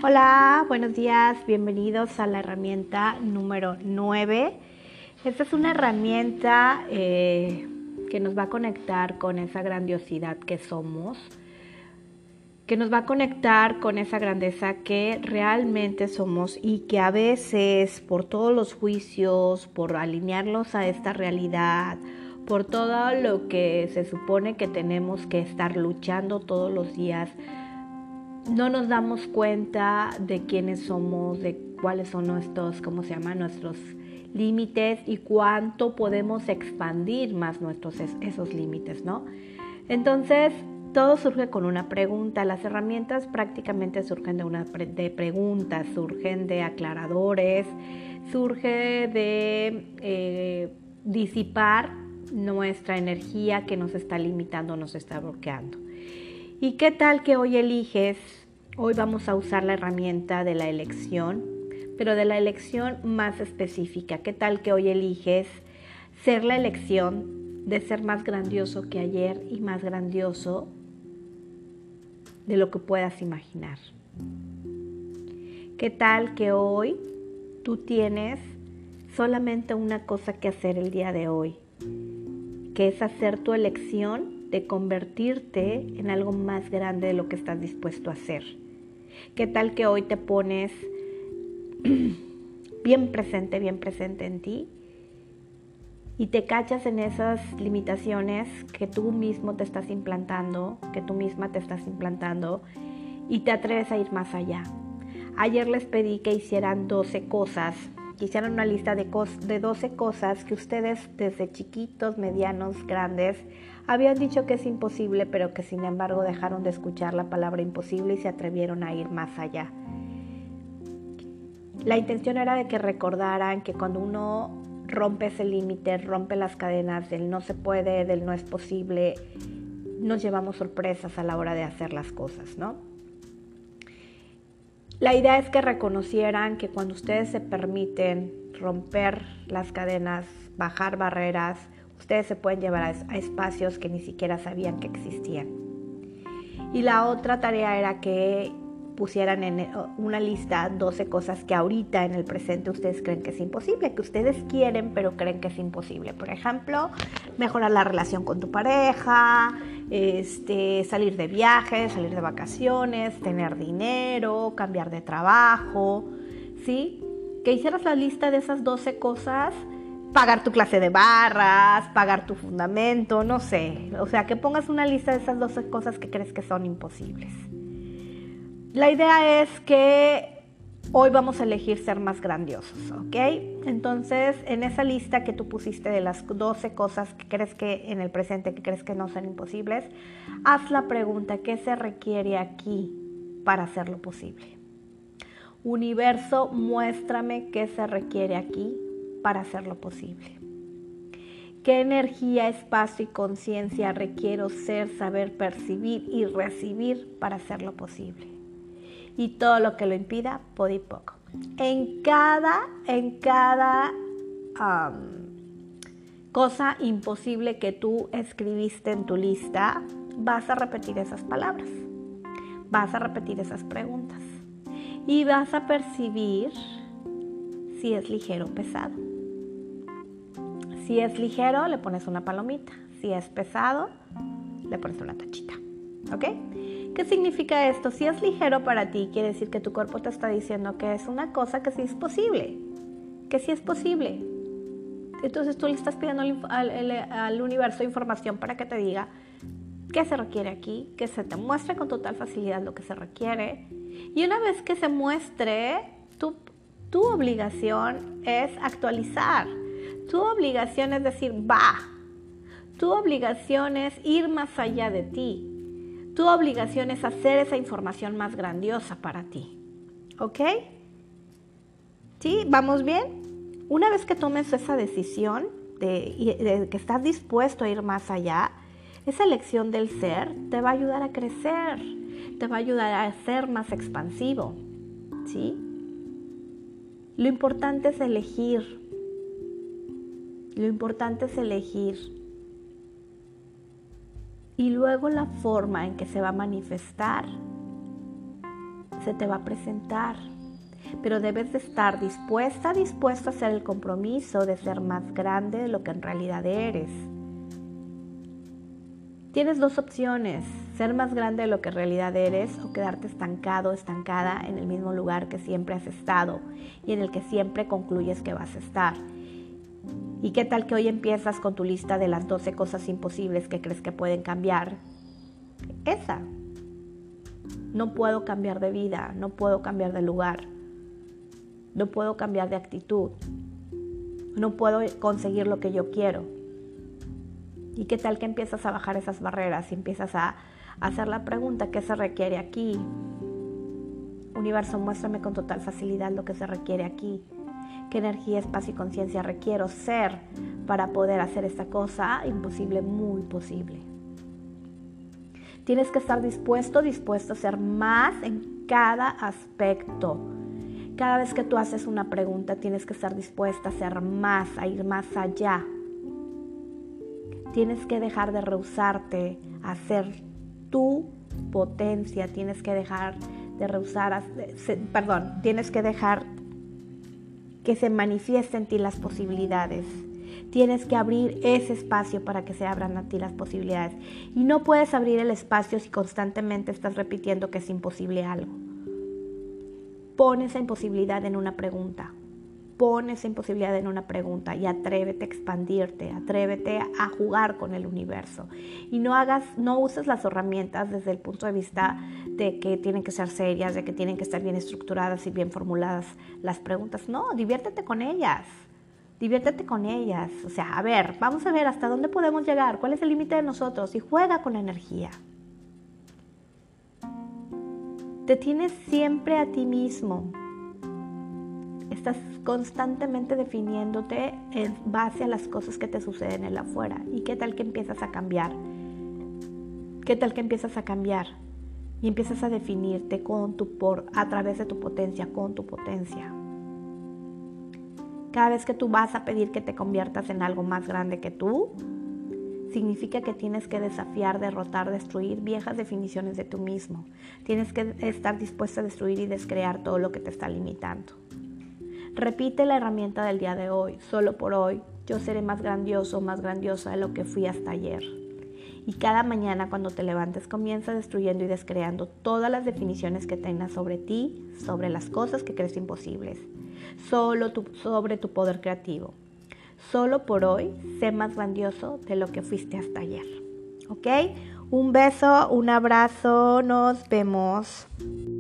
Hola, buenos días, bienvenidos a la herramienta número 9. Esta es una herramienta que nos va a conectar con esa grandiosidad que somos, que nos va a conectar con esa grandeza que realmente somos y que a veces por todos los juicios, por alinearlos a esta realidad, por todo lo que se supone que tenemos que estar luchando todos los días, no nos damos cuenta de quiénes somos, de cuáles son nuestros límites y cuánto podemos expandir más esos límites, ¿no? Entonces, todo surge con una pregunta. Las herramientas prácticamente surgen de preguntas, surgen de aclaradores, surge de disipar nuestra energía que nos está limitando, nos está bloqueando. ¿Y qué tal que hoy eliges? Hoy vamos a usar la herramienta de la elección, pero de la elección más específica. ¿Qué tal que hoy eliges ser la elección de ser más grandioso que ayer y más grandioso de lo que puedas imaginar? ¿Qué tal que hoy tú tienes solamente una cosa que hacer el día de hoy, que es hacer tu elección de convertirte en algo más grande de lo que estás dispuesto a hacer? ¿Qué tal que hoy te pones bien presente en ti y te cachas en esas limitaciones que tú mismo te estás implantando, que tú misma te estás implantando y te atreves a ir más allá? Ayer les pedí que hicieran 12 cosas, que hicieran una lista de 12 cosas que ustedes desde chiquitos, medianos, grandes, habían dicho que es imposible, pero que sin embargo dejaron de escuchar la palabra imposible y se atrevieron a ir más allá. La intención era de que recordaran que cuando uno rompe ese límite, rompe las cadenas del no se puede, del no es posible, nos llevamos sorpresas a la hora de hacer las cosas, ¿no? La idea es que reconocieran que cuando ustedes se permiten romper las cadenas, bajar barreras, ustedes se pueden llevar a espacios que ni siquiera sabían que existían. Y la otra tarea era que pusieran en una lista 12 cosas que ahorita en el presente ustedes creen que es imposible, que ustedes quieren pero creen que es imposible. Por ejemplo, mejorar la relación con tu pareja, salir de viajes, salir de vacaciones, tener dinero, cambiar de trabajo, ¿sí? Que hicieras la lista de esas 12 cosas, pagar tu clase de barras, pagar tu fundamento, no sé. O sea, que pongas una lista de esas 12 cosas que crees que son imposibles. La idea es que hoy vamos a elegir ser más grandiosos, ¿ok? Entonces, en esa lista que tú pusiste de las 12 cosas que crees que en el presente, que crees que no son imposibles, haz la pregunta: ¿qué se requiere aquí para hacerlo posible? Universo, muéstrame qué se requiere aquí para hacerlo posible. ¿Qué energía, espacio y conciencia requiero ser, saber, percibir y recibir para hacerlo posible? Y todo lo que lo impida, poco. En cada cosa imposible que tú escribiste en tu lista, vas a repetir esas palabras, vas a repetir esas preguntas y vas a percibir si es ligero o pesado. Si es ligero, le pones una palomita. Si es pesado, le pones una tachita. ¿Ok? ¿Qué significa esto? Si es ligero para ti, quiere decir que tu cuerpo te está diciendo que es una cosa que sí es posible. Que sí es posible. Entonces tú le estás pidiendo al universo información para que te diga qué se requiere aquí, que se te muestre con total facilidad lo que se requiere. Y una vez que se muestre, tu obligación es actualizar. Tu obligación es decir, va. Tu obligación es ir más allá de ti. Tu obligación es hacer esa información más grandiosa para ti. ¿Ok? ¿Sí? ¿Vamos bien? Una vez que tomes esa decisión de que estás dispuesto a ir más allá, esa elección del ser te va a ayudar a crecer, te va a ayudar a ser más expansivo. ¿Sí? Lo importante es elegir. Lo importante es elegir. Y luego la forma en que se va a manifestar se te va a presentar. Pero debes de estar dispuesto a hacer el compromiso de ser más grande de lo que en realidad eres. Tienes dos opciones: ser más grande de lo que en realidad eres o quedarte estancada en el mismo lugar que siempre has estado y en el que siempre concluyes que vas a estar. ¿Y qué tal que hoy empiezas con tu lista de las 12 cosas imposibles que crees que pueden cambiar? Esa. No puedo cambiar de vida, no puedo cambiar de lugar, no puedo cambiar de actitud, no puedo conseguir lo que yo quiero. ¿Y qué tal que empiezas a bajar esas barreras y empiezas a hacer la pregunta: ¿qué se requiere aquí? Universo, muéstrame con total facilidad lo que se requiere aquí. ¿Qué energía, espacio y conciencia requiero ser para poder hacer esta cosa imposible muy posible? Tienes que estar dispuesto a ser más en cada aspecto. Cada vez que tú haces una pregunta, tienes que estar dispuesta a ser más, a ir más allá. Tienes que dejar de rehusarte a ser tu potencia. Tienes que dejar que se manifiesten en ti las posibilidades. Tienes que abrir ese espacio para que se abran a ti las posibilidades. Y no puedes abrir el espacio si constantemente estás repitiendo que es imposible algo. Pon esa imposibilidad en una pregunta. Y atrévete a expandirte, atrévete a jugar con el universo. Y no uses las herramientas desde el punto de vista de que tienen que ser serias, de que tienen que estar bien estructuradas y bien formuladas las preguntas. No, diviértete con ellas. O sea, a ver, vamos a ver hasta dónde podemos llegar, cuál es el límite de nosotros, y juega con la energía. Te tienes siempre a ti mismo. Estás constantemente definiéndote en base a las cosas que te suceden en la afuera. ¿Y qué tal que empiezas a cambiar? Y empiezas a definirte a través de tu potencia, con tu potencia. Cada vez que tú vas a pedir que te conviertas en algo más grande que tú, significa que tienes que desafiar, derrotar, destruir viejas definiciones de tú mismo. Tienes que estar dispuesta a destruir y descrear todo lo que te está limitando. Repite la herramienta del día de hoy. Solo por hoy yo seré más grandioso, más grandiosa de lo que fui hasta ayer. Y cada mañana cuando te levantes, comienza destruyendo y descreando todas las definiciones que tengas sobre ti, sobre las cosas que crees imposibles, sobre tu poder creativo. Solo por hoy, sé más grandioso de lo que fuiste hasta ayer. ¿Ok? Un beso, un abrazo, nos vemos.